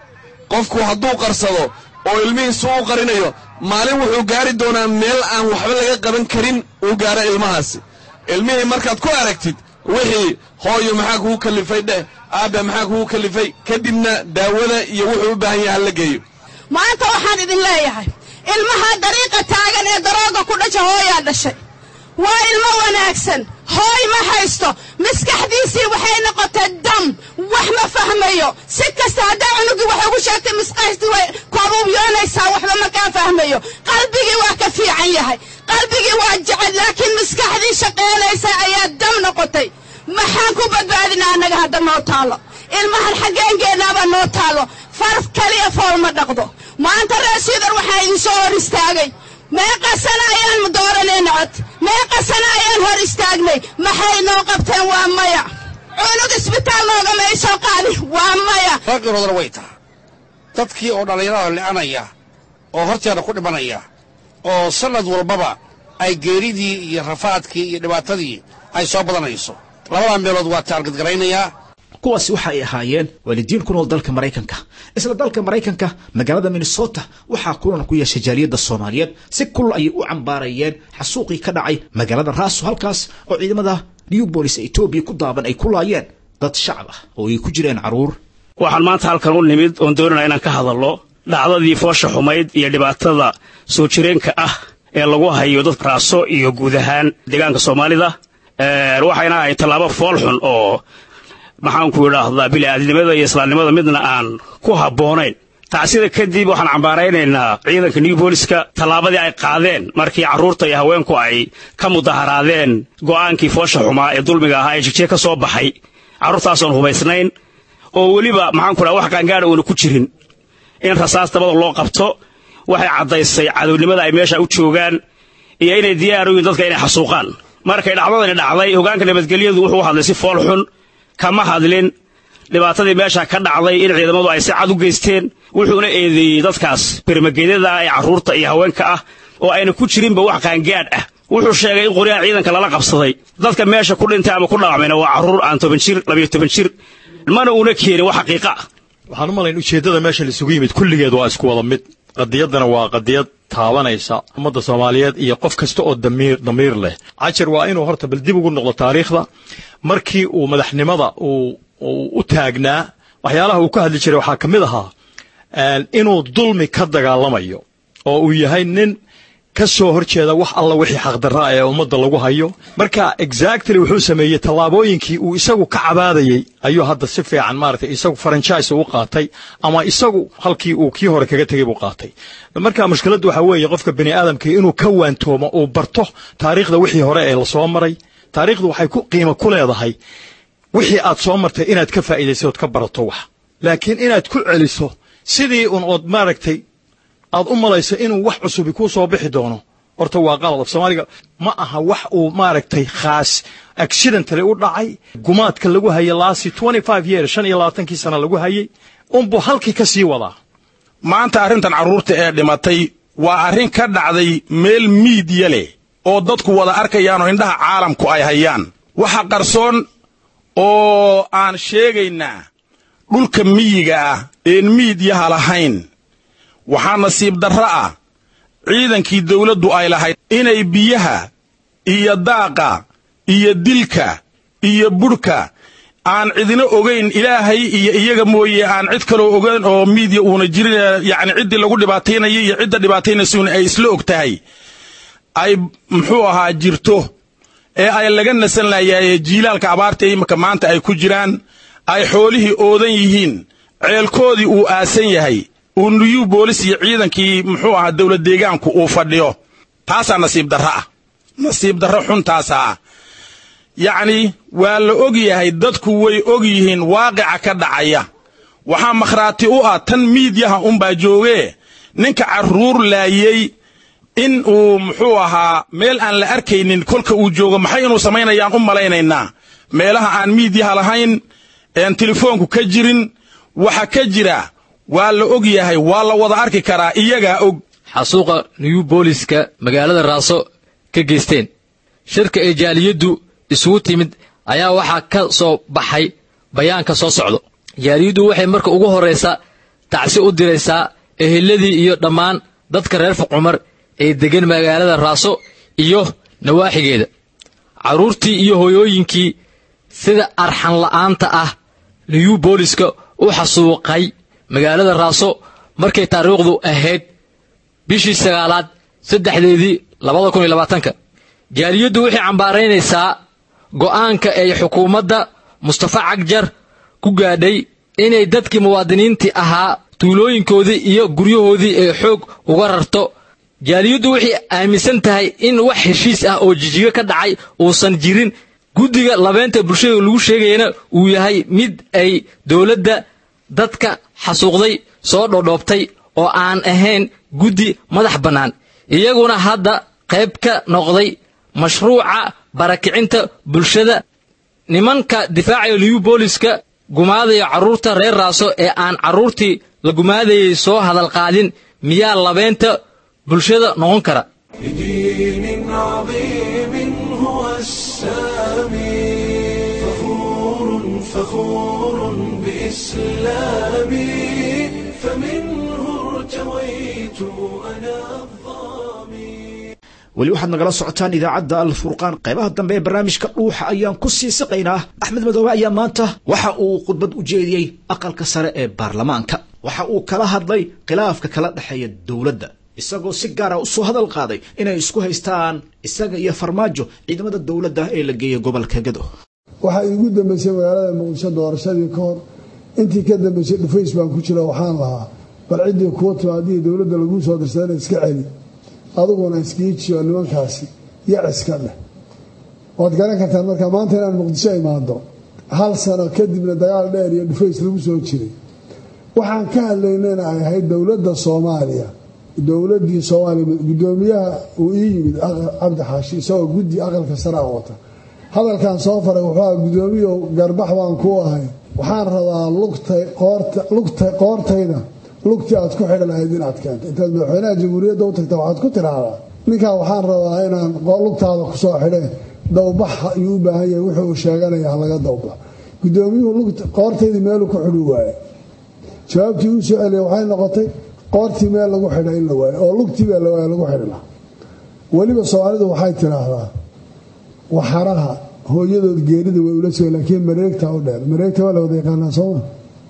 qofku hadduu qarsado oo ilmihiisu u qarinayo maalin wuxuu gaari doonaa meel aan waxba laga qaban karin uu gaaro ilmahaasi ilmihii markaad ku aragtid wixii hooyo maxaa kugu kalifay dheh aabba maxaa kugu kalifay kadibna daawada iyo wuxuu u baahan yahay la geeyo maanta waxaan idin leeyahay ilmaha dariiqa taagan ee darooga ku dhaca hooyaa dhashay waa ilmo wanaagsan hooy ma haysto maskaxdiisii waxay noqotay dam wax ma fahmayo si kasta hadaa cunugi waxa ugu sheegtay maskaxdiisii way koobuyoonaysaa waxba ma ka fahmayo qalbigii waa ka fiican yahay qalbigii waa jecel laakiin maskaxdii shaqeynaysa ayaa dam noqotay maxaan ku badbaadinaa anaga hadda noo taalo ilmahan xageengeedaba noo taalo farf kaliya fool ma dhaqdo maanta raasiidar waxaa idin soo hor istaagay meeqa sana ayaan dooranayna cod meeqa sana ayaan hor istaagnay maxay noo qabteen waa maya cunug isbitaal loogama soo qaadi waa maya raggoodana way tahay dadkii oo dhalinyarada le'anaya oo horteeda ku dhimanaya oo sanad walbaba ay geeridii iyo rafaadkii iyo dhibaatadii ay soo badanayso labada meelood waa taargad garaynayaa kuwaasi waxa ay ahaayeen waalidiin ku nool dalka Mareykanka isla dalka Mareykanka magaalada Minnesota waxa kulan ku yeeshay jaaliyadda Soomaaliyeed si kulul ay u cambaarayeen xasuuqii ka dhacay magaalada Raaso halkaas oo ciidamada New Police Ethiopia ku daaban ay ku laayeen dad shacab ah oo ay ku jireen caruur waxaan maanta halkan u nimid oo doonayna inaan ka hadalno dhacdadii foosha xumayd iyo dhibaatada soo jireenka ah ee lagu hayo dad Raaso iyo guud ahaan deegaanka Soomaalida waxayna ay talaabo fool xun oo maxaan ku yiraahdaa bini'aadnimada iyo islaamnimada midna aan ku habboonayn taasida kadib waxaan cambaaraynaynaa ciidanka New Police-ka talaabadii ay qaadeen markii carruurta iyo haweenku ay ka mudaharaadeen go'aankii foosha xumaa ee dulmiga ahaa ee jijee ka soo baxay carruurtaas aan hubaysnayn oo weliba maxaan ku wax qaangaar oo ku jirin in rasaas dabada loo qabto waxay cadaysay cadownimada ay meesha u joogaan iyo inay diyaar u yihiin dadka inay xasuuqaan markay dhacdadani dhacday hoggaanka nabadgelyadu wuxuu hadlay si fool xun kama hadlin dhibaatadii meesha ka dhacday in ciidamadu ay si cad u geysteen wuxuuna eedeeyey dadkaas birmageedyada ee carruurta iyo haweenka ah oo ayna ku jirinba wax qaangaadh ah wuxuu sheegay in qoryaha ciidanka lala qabsaday dadka meesha ku dhintay ama ku dhaawacmayna waa carruur aan 10 jir 12 jir mana uuna keenin wax xaqiiqa ah waxaan u malayn ujeeddada meesha la isugu yimid kulligeed waa isku wada mid qadiyaddana waa qadiyad taabanaysa ummadda Soomaaliyeed iyo qof kasta oo damiir leh cajir waa inuu horta bal dib ugu noqdo taariikhda markii uu madaxnimada u taagnaa waxyaalaha uu ka hadli jiray waxaa ka mid ahaa inuu dulmi ka dagaalamayo oo uu yahay nin ka soo horjeeda wax alla wixii xaqdarra ee ummadda lagu hayo marka exactly wuxuu sameeyay tallaabooyinkii uu isagu ka cabaadayay ayuu hadda si fiican maaragtay isagu franchise u qaatay ama isagu halkii uu kii hore kaga tegay buu qaatay marka mushkiladdu waxa weeye qofka bini aadamka inuu ka waantoomo oo barto taariikhda wixii hore ee la soo maray taariikhdu waxay ku qiimo ku leedahay wixii aad soo martay inaad ka faa'iidayso ka barato wax laakiin inaad ku celiso sidii ood maaragtay aad u malayso inuu wax cusub ku soo bixi doono horta waa qalad Soomaaliga ma aha wax uu maaragtay khaas accidentally u dhacay gumaadka lagu hayay laasi 25 years 25 sano lagu hayay umbu halkii ka sii wadaa maanta arrintan carruurta ee dhimatay waa arrin ka dhacday meel media leh oo dadku wada arkayaan oo indhaha caalamku ay hayaan waxa qarsoon oo aan sheegaynaa dhulka miyiga ah ee miidiyaha lahayn waxaa nasiib darro ah ciidankii dawladdu ay lahayd inay biyaha iyo daaqa iyo dilka iyo budhka aan cidina ogayn ilaahay iyo iyaga mooye aan cid kaloo ogayn oo miidiya uuna jirin yacni ciddii lagu dhibaataynayay iyo cidda dhibaataynaysuuna ay isla og tahay ay muxuu ahaa jirto ee ay laga nasan lahayaye jiilaalka abaarta imika maanta ay ku jiraan ay xoolihii oodan yihiin ceelkoodii uu aasan yahay uu new boolis iyo ciidankii muxuu ahaa dawlad deegaanku uu fadhiyo taasaa nasiib darro ah nasiib darro xuntaasa ah yacni waa la og yahay dadku way og yihiin waaqica ka dhacaya waxaa makhraati u ah tan miidyaha unbaa joogee ninka carruur laayey in uu muxuu ahaa meel aan la arkaynin kolka uu joogo maxay inuu samaynayaan u malaynaynaa meelaha aan miidyaha lahayn een telefoonku ka jirin waxa ka jira waa la og yahay waa la wada arki karaa iyagaa og xasuuqa new booliska magaalada raaso ka geysteen shirka ee jaaliyaddu isugu timid ayaa waxaa ka soo baxay bayaanka soo socdo jaaliyaddu waxay marka ugu horraysa tacsi u diraysaa eheladii iyo dhammaan dadka reer Fuqumar ee degan magaalada raaso iyo nawaaxigeeda carruurtii iyo hooyooyinkii sida arxan la'aanta ah new booliska u xasuuqay magaalada raaso markay taariikhdu ahayd bishii 9aad 2020 jaaliyaddu waxay cambaaraynaysaa go'aanka ay xukuumadda Mustafa Cagjar ku gaadhay inay dadkii muwaadiniintii ahaa tuulooyinkoodii iyo guryahoodii ay xoog uga rarto jaaliyaddu waxay aaminsan tahay in wax heshiis ah oo jijiga ka dhacay uusan jirin guddiga labeenta bulshada lagu sheegayna uu yahay mid ay dawladda dadka xasuuqday soo dhoodhoobtay oo aan ahayn guddi madax bannaan iyaguna hadda qayb ka noqday mashruuca barakicinta bulshada nimanka difaacaya new booliska gumaadaya carruurta reer raaso ee aan carruurtii la gumaadayay soo hadal qaadin miyaa labeenta bulshada noqon kara بدين عظيم هو السامي فخور بإسلامي فمنه ارتويت أنا weli waxaad nagala socotaan idaacadda alfurqaan qaybaha dambe ee barnaamijka dhuuxa ayaan ku sii siqaynaa axmed madoobe ayaa maanta waxa uu khudbad u jeediyey aqalka sare ee baarlamaanka waxa uu kala hadlay khilaafka kala dhexeeya dowladda isagoo si gaara u soo hadal qaaday inay isku haystaan isaga iyo farmaajo ciidamada dowladda ee la geeyay gobolka Gedo waxa igu dambeysay magaalada Muqdisho doorashadii ka hor intii ka dambeysay dhufays baan ku jira waxaan lahaa bal cidii kuwa timaadii dowladda lagu soo dirsaday iska celi aduguna iskiijiyo nimankaasi yaciska leh waad garan kartaan marka maanta inaan Muqdisho imaado hal sano kadibna dagaal dheer iyo dhufays lagu soo jiray waxaan ka hadlaynaa ay ahayd dowladda Soomaaliya dowladdii Soomaaliya gudoomiyaha uu yimid Cabdi Xaashi isagoo guddi aqalka sare wata hadalkan soo faray wuxuu gudoomiyo garbax baan ku ahay waxaan rabaa qoortayda lugtii aad ku xidhan lahayd inaad keento intaad madaxweynaha jamhuuriyadda u tagta waxaad ku tiraahdaa ninkaa waxaan rabaa inaan lugtaada ku soo xidheen dawbax ayuu u baahan yahay wuxuu sheeganaya laga dawbax gudoomiyuhu qoortaydii meel ku xidhi waaye jawaabtii uu soo celiyay waxay noqotay qoortii meel lagu xidhay in la waayo oo lugtii baa la waayo lagu xidhi lahaa weliba Soomaalidu waxay tiraahdaa waxaraha hooyadood geerida way ula soo laakiin mareegta u dheer mareegta waa la wada yaqaanaa Soomaaliya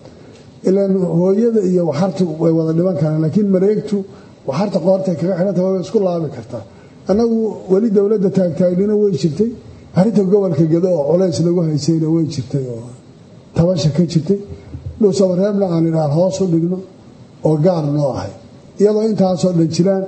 ilaan hooyada iyo waxartu way wada dhiban karaan laakiin mareegtu waxarta qoorta kaga xidhanta way isku laabi kartaa anagu wali dawladda taagtaagnina way jirtay arrinta gobolka Gedo oo culays lagu haysayna way jirtay oo tabasha ka jirtay dhul sabareebna aan ilaa hoos u dhigno oo gaar noo ahay iyadoo intaasoo dhan jiraan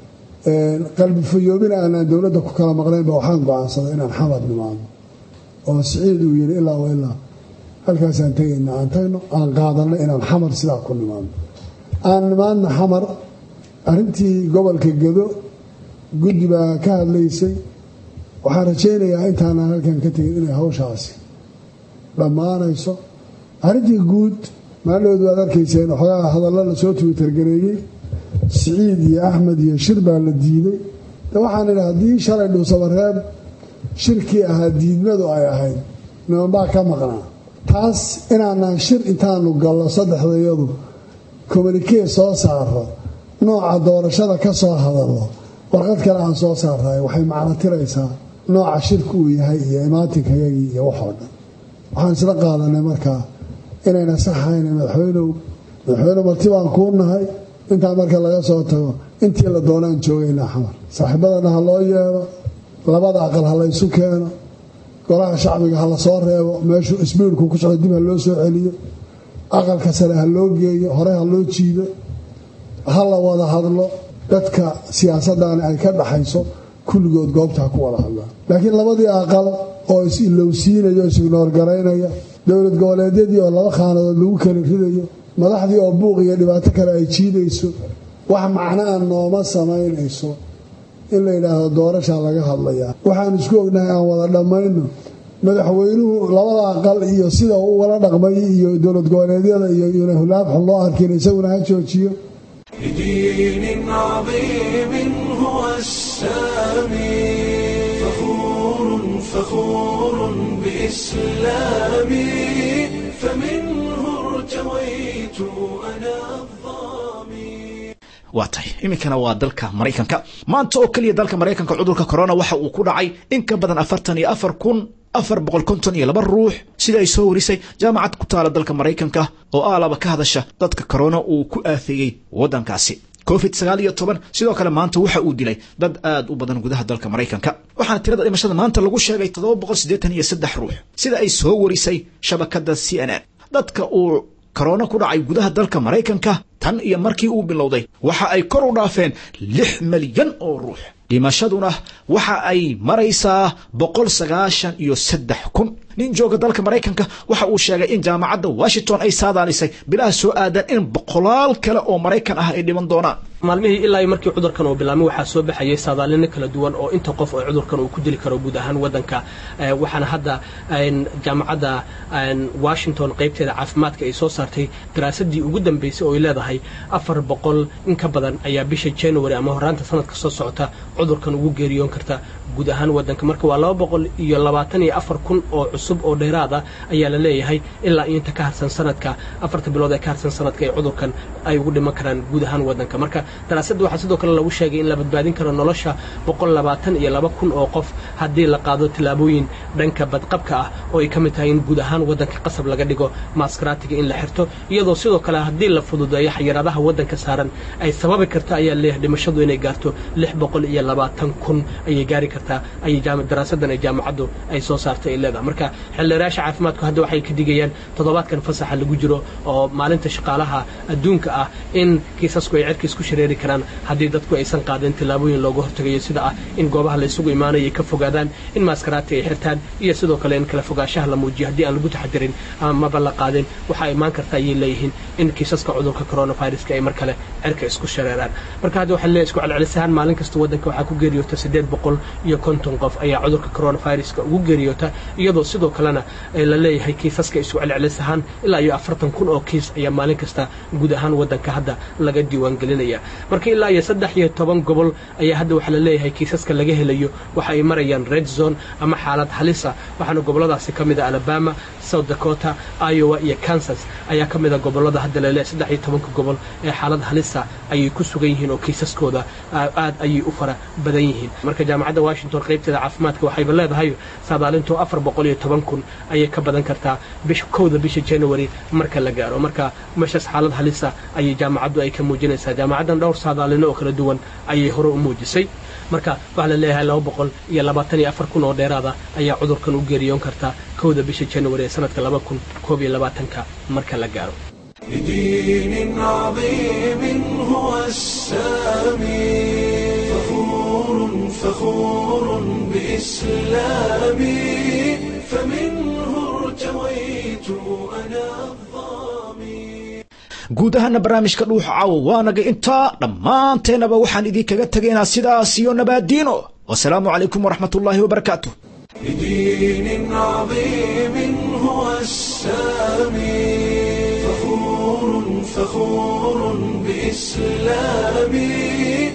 qalbi fayoobina aan dawladda ku kala maqnayn ba waxaan go'aansaday inaan xamad nimaado oo Siciid uu yiri ilaa waa ilaa halkaas aan tagno aan qaadano inaan xamar sidaa ku nimaado aan nimaadna xamar arrintii gobolka Gedo guddi baa ka hadlaysay waxaan rajaynayaa intaan halkan ka tegin inay hawshaasi dhammaanayso arrintii guud maalmood waad arkayseen xogaa hadallo la soo Twitter gareeyay Siciid iyo Axmed iyo shir baa la diiday waxaan idhaa haddii shalay dhuusabareeb shirkii ahaa diidmadu ay ahayd nimanbaa ka maqnaa taas inaanaan shir intaanu gallo saddexdayadu communique soo saaro nooca doorashada ka soo hadallo warqad kale aan soo saarray waxay macno tiraysaa nooca shirku uu yahay iyo imaatinkaygii iyo waxoo dhan waxaan isla qaadanay markaa inayna saxayn madaxweyne marti baan kuu nahay intaa marka laga soo tago intii la doonaan joogaynaa xamar saaxiibadana ha loo yeelo labada aqal ha la isu keeno golaha shacbiga ha la soo reebo meeshuu isbiirku ku socdo dib ha loo soo celiyo aqalka sare ha loo geeyo hore ha loo jiido ha la wada hadlo dadka siyaasaddan ay ka dhaxayso kulligood goobta ku wada hadlaan laakiin labadii aqal oo is-ilowsiinayo is-ignoor garaynaya dowlad goboleedyadii oo laba qaanadood lagu kala ridayo madaxdii oo buuq iyo dhibaato kale ay jiidayso wax macnaa nooma samaynayso in la yidhaahdo doorashaa laga hadlayaa waxaan isku ognahay aan wada dhammayno madaxweynuhu labada aqal iyo sida uu wala dhaqmay iyo dowlad goboleedyada iyo hulaab xun loo arkin isaguna ha joojiyo بدين عظيم هو السامي فخور بإسلامي فمنه ارتويت أنا waa tahay iminkana waa dalka Mareykanka maanta oo kaliya dalka Mareykanka cudurka corona waxa uu ku dhacay in ka badan 44,452 ruux sida ay soo warisay jaamacad ku taala dalka Mareykanka oo aalaba ka hadasha dadka corona uu ku aafeeyay wadankaasi COVID-19 sidoo kale maanta waxa uu dilay dad aad u badan gudaha dalka Mareykanka waxaana tirada dhimashada maanta lagu sheegay 783 ruux sida ay soo warisay shabakada CNN dadka uu corona ku dhacay gudaha dalka Mareykanka tan iyo markii uu bilowday waxa ay kor u dhaafeen 6 milyan oo ruux dhimashaduna waxa ay maraysaa 193,000 nin jooga dalka Mareykanka waxa uu sheegay in jaamacadda Washington ay saadaalisay bilaha soo aadan in boqolaal kale oo Mareykan ah ay dhiman doonaan maalmihii ilaa markii cudurkan uu bilaabmay waxa soo baxayay saadaalin kala duwan oo inta qof oo cudurkan uu ku dili karo guud ahaan wadanka waxaana hadda jaamacadda Washington qaybteeda caafimaadka ay soo saartay daraasadii ugu dambeysay oo ay leedahay 400 in ka badan ayaa bisha January ama horaanta sanadka soo socota cudurkan ugu geeriyoon karta guud ahaan wadanka marka waa 224,000 oo cusub oo dheeraad ah ayaa la leeyahay ilaa inta ka harsan sanadka 4 bilood ee ka harsan sanadka ay cudurkan ay ugu dhiman karaan guud ahaan wadanka marka daraasadda waxa sidoo kale lagu sheegay in la badbaadin karo nolosha 122,000 oo qof haddii la qaado tilaabooyin dhanka badqabka ah oo ay ka mid tahay in guud ahaan wadanka qasab laga dhigo maaskaraatiga in la xirto iyadoo sidoo kale haddii la fududeeyo xayiraadaha wadanka saaran ay sababi karta ayaa leeyahay dhimashadu inay gaarto 620,000 ayay gaari kartaa ay daraasadan ay jaamacaddu ay soo saartay ay leedahay marka xildhibaasha caafimaadku hadda waxay ka digayaan toddobaadkan fasaxa lagu jiro oo maalinta shaqaalaha adduunka ah in kiisasku ay cirka isku shireen dareeri karaan haddii dadku aysan qaadin tillaabooyin looga hortagayo sida ah in goobaha la isugu imaanaya ka fogaadaan in maaskaraadka ay xirtaan iyo sidoo kale in kala fogaanshaha la muujiyo haddii aan lagu taxadirin amaba la qaadin waxaa imaan karta ayay leeyihiin in kiisaska cudurka coronaviruska ay mar kale cirka isku shareeraan marka hadda waxaa leeyahay isku celcelisahaan maalin kasta waddanka waxaa ku geeriyoota 850 qof ayaa cudurka coronaviruska ugu geeriyoota iyadoo sidoo kalena la leeyahay kiisaska isku celcelisahaan ilaa iyo 40,000 oo kiis ayaa maalin kasta guud ahaan waddanka hadda laga diiwaan gelinaya marka ilaa iyo 13 gobol ayaa hadda waxaa la leeyahay kiisaska laga helayo waxa ay marayaan red zone ama xaalad halis ah waxaana goboladaasi ka mid ah Alabama, South Dakota, Iowa iyo Kansas ayaa ka mid ah gobolada hadda la leeyahay 13 gobol ee xaalad halis ah ayay ku sugan yihiin oo kiisaskooda aad ayay u fara badan yihiin marka jaamacadda Washington qaybteeda caafimaadka waxay leedahay saadaalintu 410,000 ayay ka badan kartaa bisha January marka la gaaro marka meeshaas xaalad halis ah ayay jaamacaddu ay ka muujinaysaa jaamacaddan dhowr saadaalino oo kala duwan ayay hore u muujisay marka waxa la leeyahay 224,000 oo dheeraada ayaa cudurkan u geeriyoon karta bisha January sanadka 2021 marka la gaaro لدين عظيم هو السامي فخور بإسلامي فمنه ارتويت أنا guud ahaana barnaamijka dhuuxa caawa waanaga intaa dhammaanteenaba waxaan idinkaga tegaynaa sidaas iyo nabaadiino wasalaamu calaykum waraxmatullaahi wabarakaatuh لدين عظيم هو السامي فخور بإسلامي